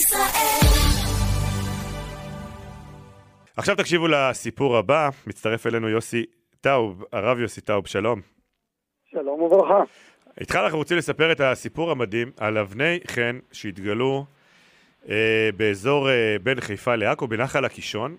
ישראל. עכשיו תקשיבו לסיפור הבא, מצטרף אלינו יוסי טאוב, הרב יוסי טאוב, שלום. שלום וברכה. איתך אנחנו רוצים לספר את הסיפור המדהים על אבני חן שהתגלו באזור בין חיפה לעכו, בנחל הקישון,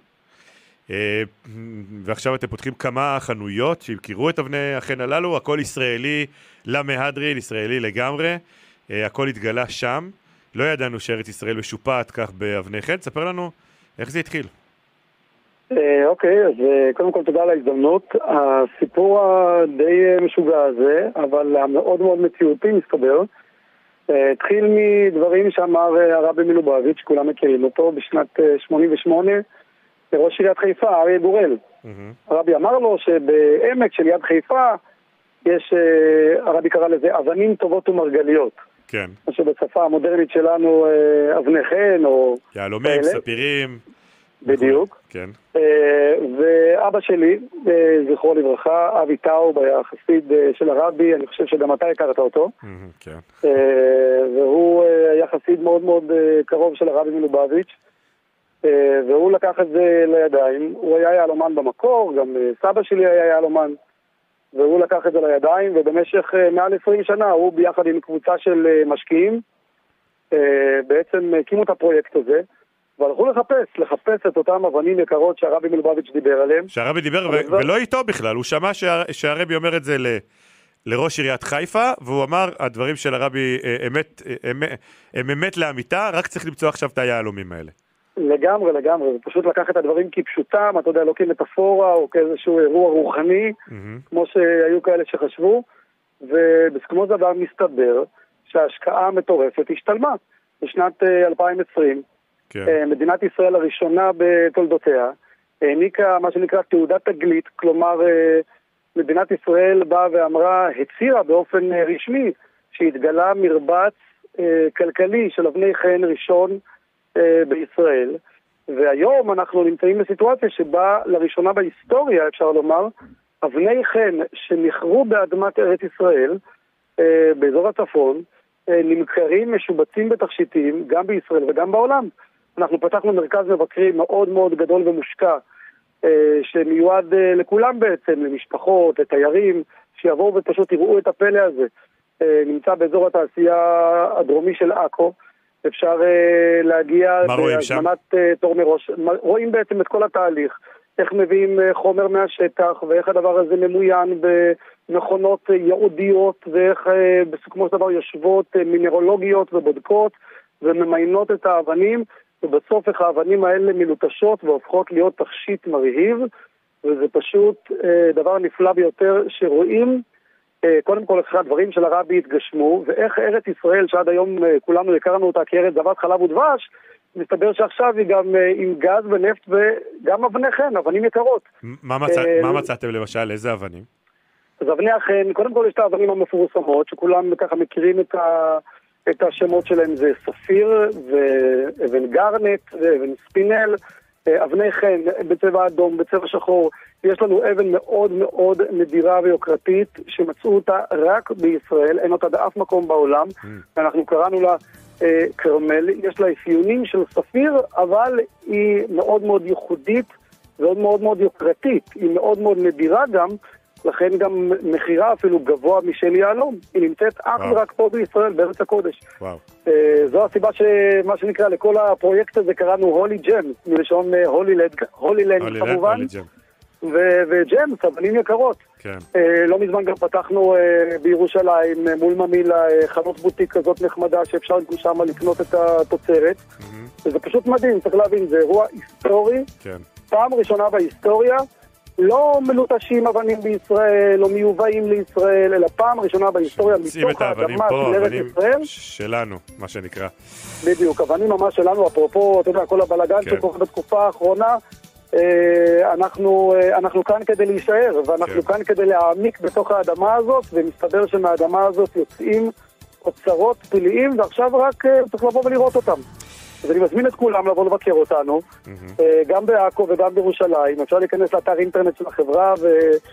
ועכשיו אתם פותחים כמה חנויות שימכרו את אבני החן הללו, הכל ישראלי למהדרין, ישראלי לגמרי, הכל התגלה שם, לא ידענו שארץ ישראל משופעת כך באבני חן, תספר לנו איך זה התחיל. אוקיי, אז קודם כל תודה על ההזדמנות. הסיפור הדי משוגע הזה, אבל המאוד מאוד מציאותי מסתבר, התחיל מדברים שאמר הרבי מלובביץ', כולם מכירים אותו, בשנת 88, ראש עיריית חיפה, אריה גורל. הרבי אמר לו שבעמק של יד חיפה יש, הרבי קרא לזה אבנים טובות ומרגליות. כן. מה שבשפה המודרנית שלנו אבני חן או... יהלומים, ספירים. בדיוק. כן. ואבא שלי, זכרו לברכה, אבי טאוב, היה חסיד של הרבי, אני חושב שגם אתה הכרת אותו. כן. והוא היה חסיד מאוד מאוד קרוב של הרבי מלובביץ', והוא לקח את זה לידיים. הוא היה יהלומן במקור, גם סבא שלי היה יהלומן, והוא לקח את זה לידיים, ובמשך מעל 20 שנה הוא ביחד עם קבוצה של משקיעים, בעצם הקימו את הפרויקט הזה, והלכו לחפש את אותם אבנים יקרות שהרבי מלובביץ' דיבר עליהם. שהרבי דיבר, ולא איתו בכלל, הוא שמע שהרבי אומר את זה לראש עיריית חיפה, והוא אמר, הדברים של הרבי הם אמת לאמיתה, רק צריך למצוא עכשיו את היהלומים האלה. לגמרי, זה פשוט לקח את הדברים כפשוטם, אתה יודע, לא כמטאפורה או כאיזשהו אירוע רוחני, כמו שהיו כאלה שחשבו, ובסכמו דבר מסתבר שההשקעה המטורפת השתלמה. בשנת 2020, כן. מדינת ישראל הראשונה בתולדותיה העניקה מה שנקרא תעודת תגלית, כלומר מדינת ישראל באה ואמרה, הצהירה באופן רשמי שהתגלה מרבץ כלכלי של אבני חן ראשון בישראל, והיום אנחנו נמצאים בסיטואציה שבה לראשונה בהיסטוריה אפשר לומר אבני חן שנכרו באדמת ארץ ישראל באזור הצפון נמכרים משובצים בתכשיטים גם בישראל וגם בעולם. אנחנו פתחנו מרכז מבקרים מאוד מאוד גדול ומושקע, שמיועד לכולם בעצם, למשפחות, לתיירים, שיבואו ופשוט יראו את הפלא הזה. נמצא באזור התעשייה הדרומי של עכו, אפשר להגיע בהזמנת תור מראש. רואים בעצם את כל התהליך, איך מביאים חומר מהשטח, ואיך הדבר הזה ממוין במכונות ייעודיות, ואיך בסופו של דבר יושבות מינרולוגיות ובודקות, וממיינות את האבנים, ובסוף איך האבנים האלה מלוטשות והופכות להיות תכשיט מרהיב, וזה פשוט דבר נפלא ביותר שרואים, קודם כל איך הדברים של הרבי התגשמו, ואיך ארץ ישראל שעד היום כולנו הכרנו אותה כארץ זבת חלב ודבש, מסתבר שעכשיו היא גם עם גז ונפט וגם אבני חן, אבנים יקרות. מה מצאתם למשל? איזה אבנים? אז אבני החן, קודם כל יש את האבנים המפורסמות, שכולם ככה מכירים את השמות שלהם, זה ספיר ואבן גרנט ואבן ספינל, אבני חן בצבע אדום, בצבע שחור. יש לנו אבן מאוד מאוד נדירה ויוקרתית שמצאו אותה רק בישראל, אין אותה באף מקום בעולם, ואנחנו קראנו לה קרמל. יש לה אפיונים של ספיר, אבל היא מאוד מאוד ייחודית ומאוד מאוד יוקרתית, היא מאוד מאוד נדירה גם, לכן גם מחירה אפילו גבוה משל יהלום. היא נמצאת אך ורק פה בישראל, בארץ הקודש. זו הסיבה שמה שנקרא לכל הפרויקט הזה קראנו הולי ג'ם, מלשון הולי לנד כמובן, וג'ם, אבנים יקרות. לא מזמן גם פתחנו בירושלים מול ממילה חנות בוטיק כזאת נחמדה שאפשר שם לקנות את התוצרת, וזה פשוט מדהים, צריך להבין, זה אירוע היסטורי, פעם ראשונה בהיסטוריה, לא מלוטשים אבנים בישראל, לא מיובאים לישראל, אלא פעם ראשונה בהיסטוריה מתוך האדמה של ארץ ישראל. שלנו, מה שנקרא. בדיוק, אבנים ממש שלנו, אפרופו, אתה יודע, כל הבלגן שקורה בתקופה האחרונה, אנחנו כאן כדי להישאר, ואנחנו כאן כדי להעמיק בתוך האדמה הזאת, ומסתבר שמהאדמה הזאת יוצאים אוצרות פלאיים, ועכשיו רק צריך לבוא ולראות אותם. אז אני מזמין את כולם לבוא לבקר אותנו, גם בעכו וגם בירושלים. אפשר להיכנס לאתר אינטרנט של החברה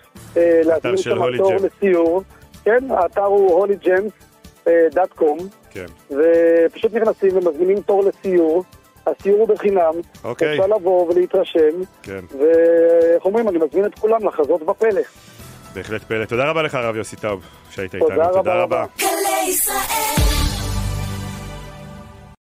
ולהזמין שם תור לסיור. כן, האתר הוא holygems.com, כן. ופשוט נכנסים ומזמינים תור לסיור. הסיור הוא בחינם, אוקיי. אפשר לבוא ולהתרשם, כן. ואיך אומרים, אני מזמין את כולם לחזות בפלא. בהחלט פלא. תודה רבה לך, הרב יוסי טאוב, שהיית תודה איתנו. רבה. תודה רבה.